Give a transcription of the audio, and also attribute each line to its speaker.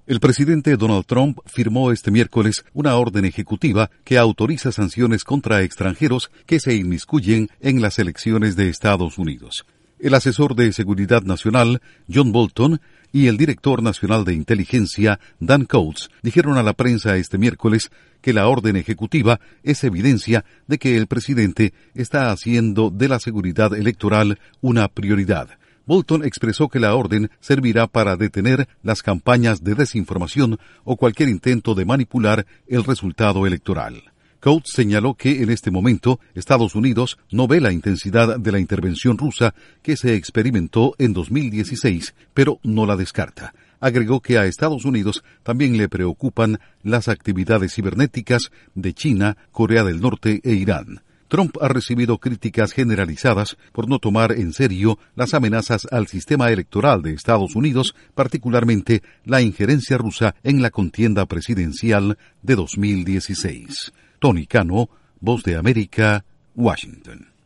Speaker 1: El presidente Donald Trump firmó este miércoles una orden ejecutiva que autoriza sanciones contra extranjeros que se inmiscuyen en las elecciones de Estados Unidos. El asesor de Seguridad Nacional, John Bolton, y el director nacional de inteligencia, Dan Coats, dijeron a la prensa este miércoles que la orden ejecutiva es evidencia de que el presidente está haciendo de la seguridad electoral una prioridad. Bolton expresó que la orden servirá para detener las campañas de desinformación o cualquier intento de manipular el resultado electoral. Coats señaló que en este momento Estados Unidos no ve la intensidad de la intervención rusa que se experimentó en 2016, pero no la descarta. Agregó que a Estados Unidos también le preocupan las actividades cibernéticas de China, Corea del Norte e Irán. Trump ha recibido críticas generalizadas por no tomar en serio las amenazas al sistema electoral de Estados Unidos, particularmente la injerencia rusa en la contienda presidencial de 2016. Tony Cano, Voz de América, Washington.